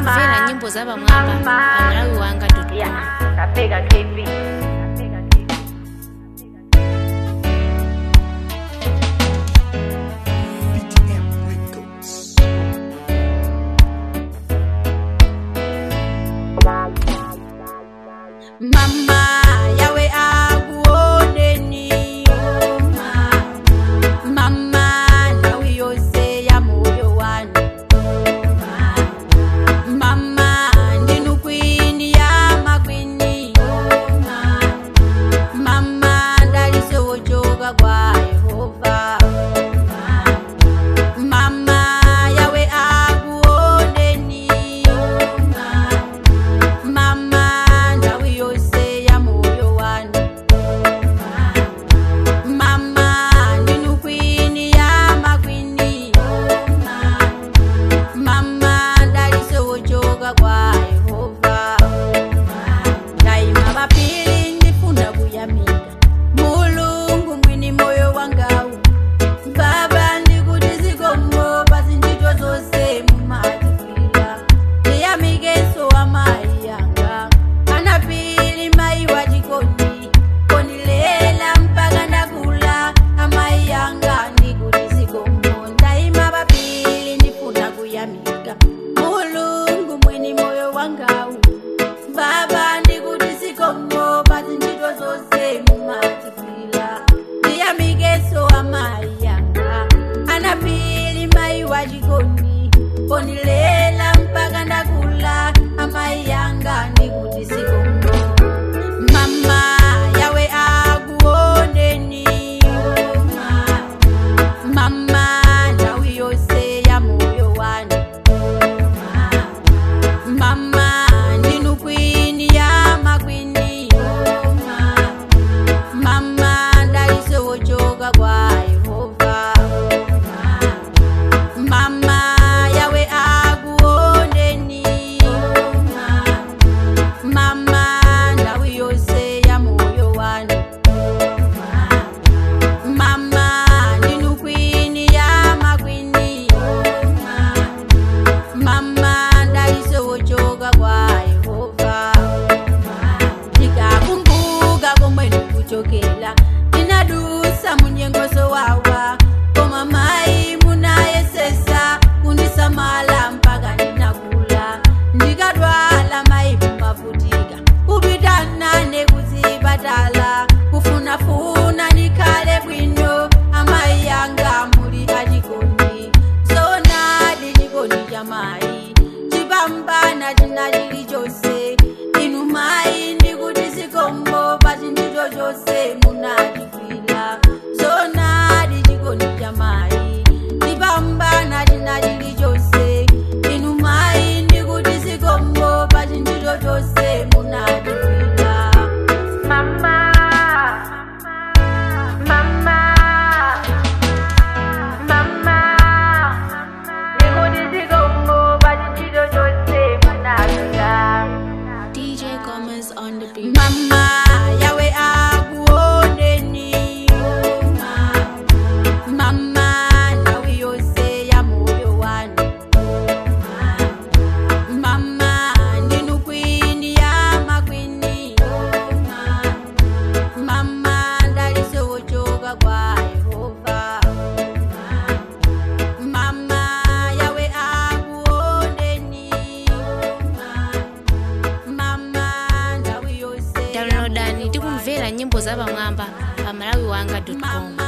ndikumvera nyimbo za pamwamba pamalawiwanga.com. Kapega KP. Mama yawe akuoneni mama nawe yose ya moyo wanu mama ndinu kwini ya makwini mama ndaliso wochoka kwa Yehova mama yawe akuoneni mama Ponilela mpaka ndakula amai yanga ndikuti sikomo mama yawe akuoneni mama nawe yose ya moyo wanu mama ndinu kwini ya makwini mama ndaliso wochoka kwa Yehova mama inadusa munyengozo wawa koma mai munayesesa kundisamala mpaka ninakula ndikadwala mai mumavutika kupita nane kuzipatala kufunafuna nikale bwino amai yanga muli achikondi zonadi chikondi cha mai chipambana china chilichonse inu mai ndikuti sikombo pachindicho chose munachifila zonadi chikondi cha mai chipambana china chilichonse inu mai ndikuti sikombo pachindicho chose munachifila Mama, mama, mama, ndikuti sikombo pachindicho chose munachifila. DJ Gomez on the beat. mama yawe akuoneni mama nawe yose ya moyo wanu mama ndinu kwini ya makwini mama ndaliso wochoka kwa Yehova mama yawe akuoneni mama ndawe yose Downloadani ndikumvera nyimbo za pamwamba pamalawiwanga.com.